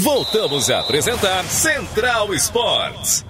Voltamos a apresentar Central Esportes.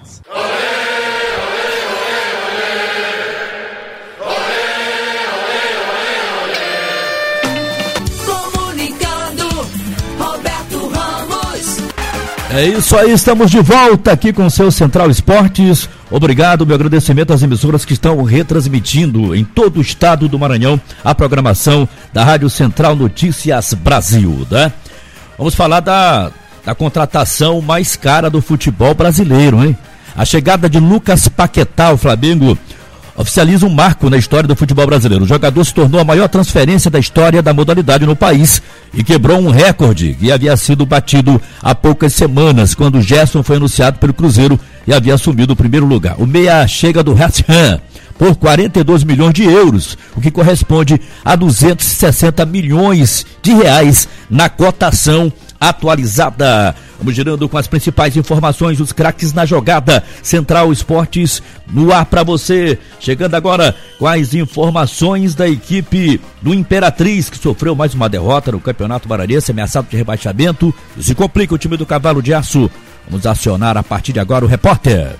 Comunicando, Roberto Ramos. É isso aí, estamos de volta aqui com o seu Central Esportes. Obrigado, meu agradecimento às emissoras que estão retransmitindo em todo o estado do Maranhão a programação da Rádio Central Notícias Brasil, né? Vamos falar da contratação mais cara do futebol brasileiro, hein? A chegada de Lucas Paquetá ao Flamengo oficializa um marco na história do futebol brasileiro. O jogador se tornou a maior transferência da história da modalidade no país e quebrou um recorde que havia sido batido há poucas semanas, quando Gerson foi anunciado pelo Cruzeiro e havia assumido o primeiro lugar. O meia chega do West Ham por 42 milhões de euros, o que corresponde a 260 milhões de reais na cotação atualizada. Vamos girando com as principais informações, os craques na jogada. Central Esportes no ar para você. Chegando agora com as informações da equipe do Imperatriz, que sofreu mais uma derrota no Campeonato Maranhense, ameaçado de rebaixamento. Se complica o time do Cavalo de Aço. Vamos acionar a partir de agora o repórter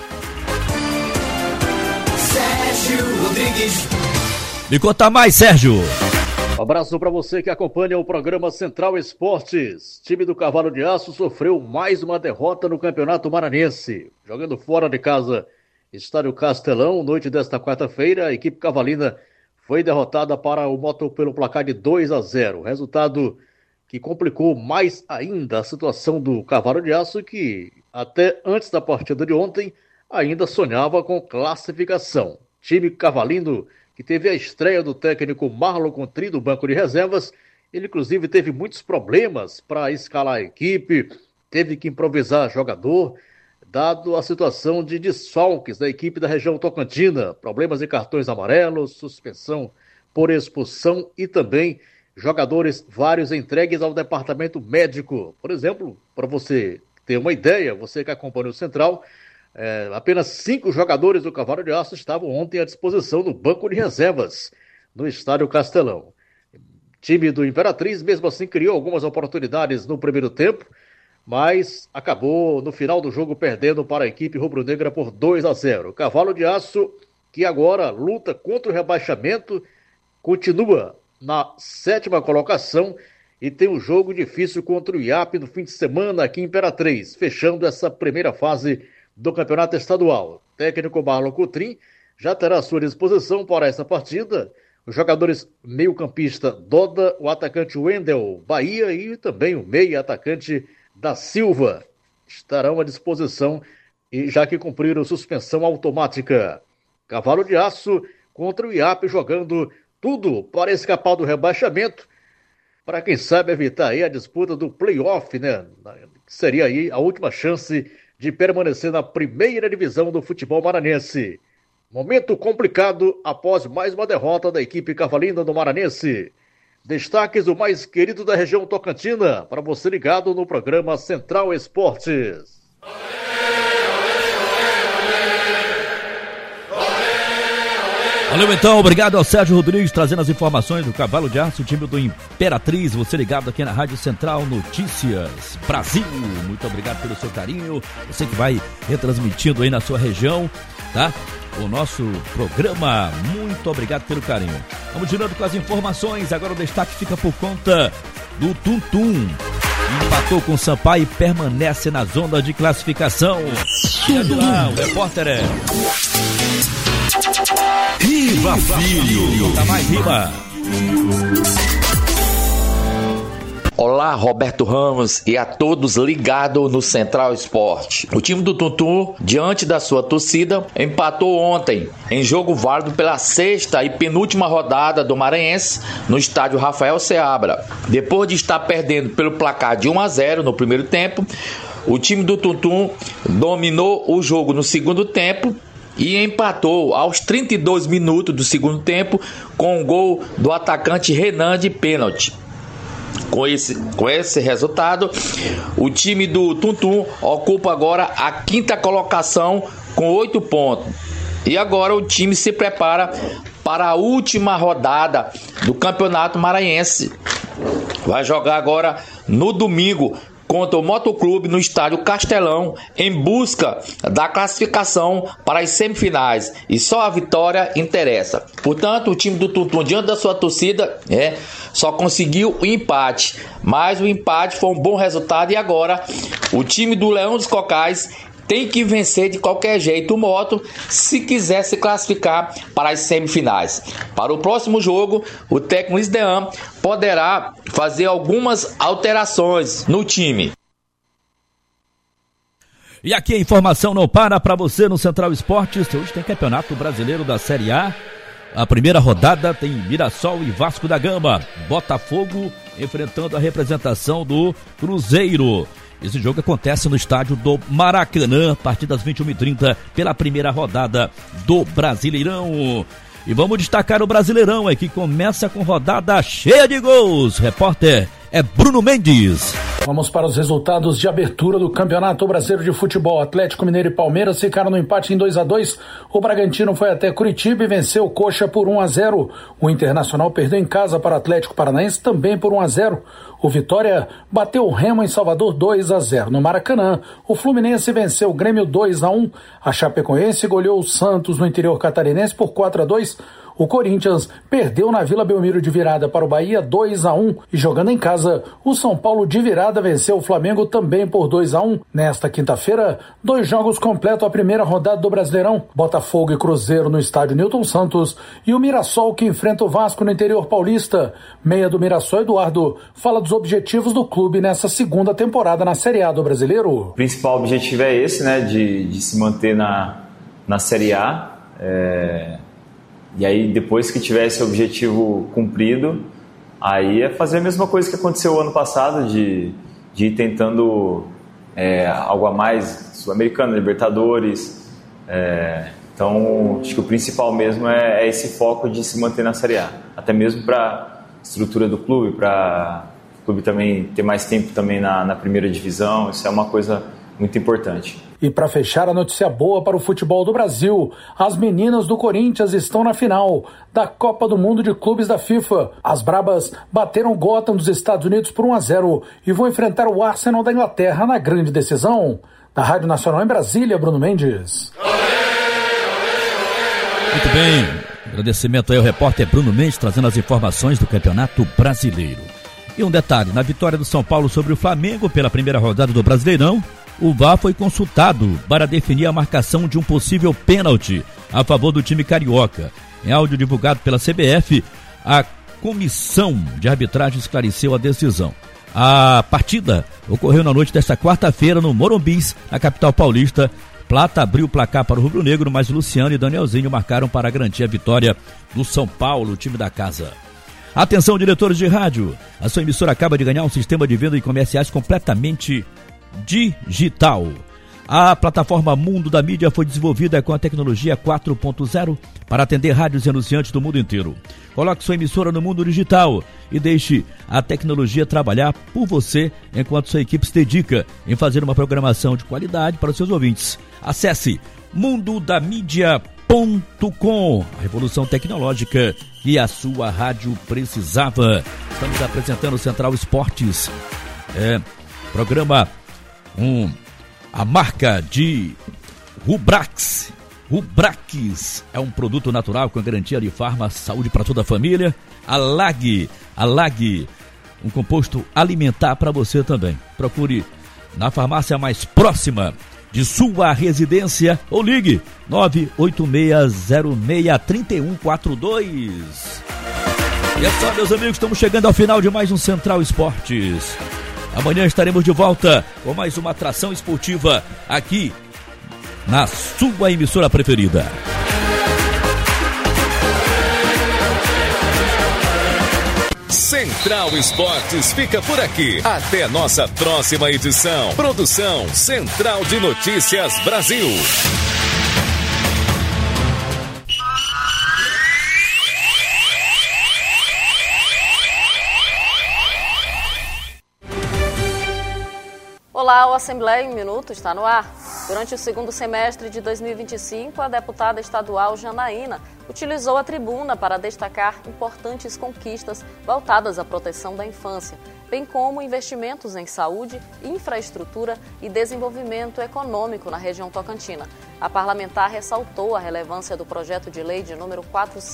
Sérgio Rodrigues. Me conta mais, Sérgio. Um abraço para você que acompanha o programa Central Esportes. Time do Cavalo de Aço sofreu mais uma derrota no Campeonato Maranhense. Jogando fora de casa, Estádio Castelão, noite desta quarta-feira, a equipe cavalina foi derrotada para o Moto pelo placar de 2-0. Resultado que complicou mais ainda a situação do Cavalo de Aço, que até antes da partida de ontem ainda sonhava com classificação. Time cavalino que teve a estreia do técnico Marlon Contri do banco de reservas. Ele, inclusive, teve muitos problemas para escalar a equipe, teve que improvisar jogador, dado a situação de desfalques da equipe da região tocantina, problemas de cartões amarelos, suspensão por expulsão e também jogadores vários entregues ao departamento médico. Por exemplo, para você ter uma ideia, você que acompanha o Central, apenas 5 jogadores do Cavalo de Aço estavam ontem à disposição no banco de reservas, no Estádio Castelão. O time do Imperatriz, mesmo assim, criou algumas oportunidades no primeiro tempo, mas acabou, no final do jogo, perdendo para a equipe rubro-negra por 2-0. O Cavalo de Aço, que agora luta contra o rebaixamento, continua na 7ª colocação e tem um jogo difícil contra o IAP no fim de semana aqui em Imperatriz, fechando essa primeira fase do Campeonato Estadual. O técnico Marlon Contrim já terá à sua disposição para essa partida os jogadores meio-campista Doda, o atacante Wendel Bahia e também o meia-atacante da Silva estarão à disposição, e já que cumpriram suspensão automática. Cavalo de Aço contra o IAP jogando tudo para escapar do rebaixamento, para quem sabe evitar aí a disputa do play-off, né? Que seria aí a última chance de permanecer na primeira divisão do futebol maranhense. Momento complicado após mais uma derrota da equipe cavalina do Maranhense. Destaques do mais querido da região tocantina, para você ligado no programa Central Esportes. Valeu então, obrigado ao Sérgio Rodrigues trazendo as informações do Cavalo de Aço, o time do Imperatriz, você ligado aqui na Rádio Central Notícias Brasil. Muito obrigado pelo seu carinho, você que vai retransmitindo aí na sua região, tá? O nosso programa, muito obrigado pelo carinho. Vamos girando com as informações, agora o destaque fica por conta do Tum-Tum. Empatou com o Sampaio e permanece na zona de classificação. Chega lá, o repórter é Riva Filho. Tá mais Riva. Olá, Roberto Ramos e a todos ligados no Central Esporte. O time do Tum-Tum, diante da sua torcida, empatou ontem em jogo válido pela 6ª e penúltima rodada do Maranhense no estádio Rafael Seabra. Depois de estar perdendo pelo placar de 1-0 no primeiro tempo, o time do Tum-Tum dominou o jogo no segundo tempo e empatou aos 32 minutos do segundo tempo com o gol do atacante Renan de pênalti. Com esse resultado, o time do Tum-Tum ocupa agora a 5ª colocação com 8 pontos. E agora o time se prepara para a última rodada do Campeonato Maranhense. Vai jogar agora no domingo contra o Motoclube no estádio Castelão em busca da classificação para as semifinais, e só a vitória interessa. Portanto, o time do Tuntum, diante da sua torcida, só conseguiu o empate, mas o empate foi um bom resultado, e agora o time do Leão dos Cocais tem que vencer de qualquer jeito o Moto se quiser se classificar para as semifinais. Para o próximo jogo, o técnico Luiz Dean poderá fazer algumas alterações no time. E aqui a informação não para você no Central Esportes. Hoje tem Campeonato Brasileiro da Série A. A primeira rodada tem Mirassol e Vasco da Gama. Botafogo enfrentando a representação do Cruzeiro. Esse jogo acontece no estádio do Maracanã, a partir das 21h30, pela primeira rodada do Brasileirão. E vamos destacar o Brasileirão, que começa com rodada cheia de gols. Repórter é Bruno Mendes. Vamos para os resultados de abertura do Campeonato Brasileiro de Futebol. Atlético Mineiro e Palmeiras ficaram no empate em 2-2. O Bragantino foi até Curitiba e venceu o Coxa por 1-0. O Internacional perdeu em casa para o Atlético Paranaense também por 1-0. O Vitória bateu o Remo em Salvador 2-0. No Maracanã, o Fluminense venceu o Grêmio 2-1. A Chapecoense goleou o Santos no interior catarinense por 4-2. O Corinthians perdeu na Vila Belmiro de virada para o Bahia 2-1 e jogando em casa, o São Paulo de virada venceu o Flamengo também por 2-1. Nesta quinta-feira, 2 jogos completam a primeira rodada do Brasileirão. Botafogo e Cruzeiro no estádio Newton Santos e o Mirassol que enfrenta o Vasco no interior paulista. Meia do Mirassol, Eduardo, fala dos objetivos do clube nessa segunda temporada na Série A do Brasileiro. O principal objetivo é esse, né, de se manter na Série A. E aí, depois que tiver esse objetivo cumprido, aí é fazer a mesma coisa que aconteceu ano passado, de ir tentando algo a mais, Sul-Americano, Libertadores. Então, acho que o principal mesmo é esse foco de se manter na Série A. Até mesmo para a estrutura do clube, para o clube também ter mais tempo também na primeira divisão. Isso é uma coisa muito importante. E para fechar a notícia boa para o futebol do Brasil, as meninas do Corinthians estão na final da Copa do Mundo de Clubes da FIFA. As Brabas bateram o Gotham dos Estados Unidos por 1-0 e vão enfrentar o Arsenal da Inglaterra na grande decisão. Da Rádio Nacional em Brasília, Bruno Mendes. Muito bem, agradecimento aí ao repórter Bruno Mendes trazendo as informações do Campeonato Brasileiro. E um detalhe, na vitória do São Paulo sobre o Flamengo pela primeira rodada do Brasileirão, o VAR foi consultado para definir a marcação de um possível pênalti a favor do time carioca. Em áudio divulgado pela CBF, a comissão de arbitragem esclareceu a decisão. A partida ocorreu na noite desta quarta-feira no Morumbis, na capital paulista. Plata abriu o placar para o rubro-negro, mas Luciano e Danielzinho marcaram para garantir a vitória do São Paulo, o time da casa. Atenção, diretores de rádio, a sua emissora acaba de ganhar um sistema de venda e comerciais completamente digital. A plataforma Mundo da Mídia foi desenvolvida com a tecnologia 4.0 para atender rádios e anunciantes do mundo inteiro. Coloque sua emissora no mundo digital e deixe a tecnologia trabalhar por você enquanto sua equipe se dedica em fazer uma programação de qualidade para os seus ouvintes. Acesse mundodamídia.com, a revolução tecnológica que a sua rádio precisava. Estamos apresentando o Central Esportes, programa a marca de Rubrax. Rubrax é um produto natural com garantia de farma, saúde para toda a família. A Lag, um composto alimentar para você também. Procure na farmácia mais próxima de sua residência ou ligue 986063142. E é só, meus amigos, estamos chegando ao final de mais um Central Esportes. Amanhã estaremos de volta com mais uma atração esportiva aqui na sua emissora preferida. Central Esportes fica por aqui. Até nossa próxima edição. Produção Central de Notícias Brasil. Olá, o Assembleia em Minutos está no ar. Durante o segundo semestre de 2025, a deputada estadual Janaína utilizou a tribuna para destacar importantes conquistas voltadas à proteção da infância, bem como investimentos em saúde, infraestrutura e desenvolvimento econômico na região tocantina. A parlamentar ressaltou a relevância do projeto de lei de número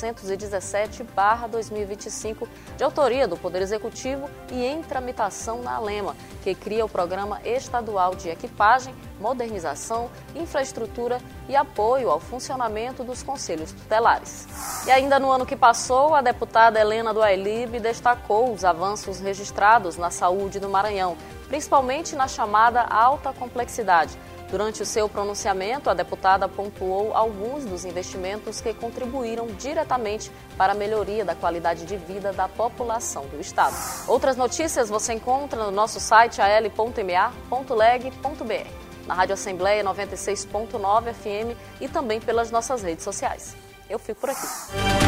417/2025, de autoria do Poder Executivo e em tramitação na ALEMA, que cria o Programa Estadual de Equipagem, Modernização, Infraestrutura e Apoio ao funcionamento dos Conselhos Tutelares. E ainda no ano que passou, a deputada Helena do Ailib destacou os avanços registrados na saúde do Maranhão, principalmente na chamada alta complexidade. Durante o seu pronunciamento, a deputada pontuou alguns dos investimentos que contribuíram diretamente para a melhoria da qualidade de vida da população do estado. Outras notícias você encontra no nosso site al.ma.leg.br, na Rádio Assembleia 96.9 FM e também pelas nossas redes sociais. Eu fico por aqui.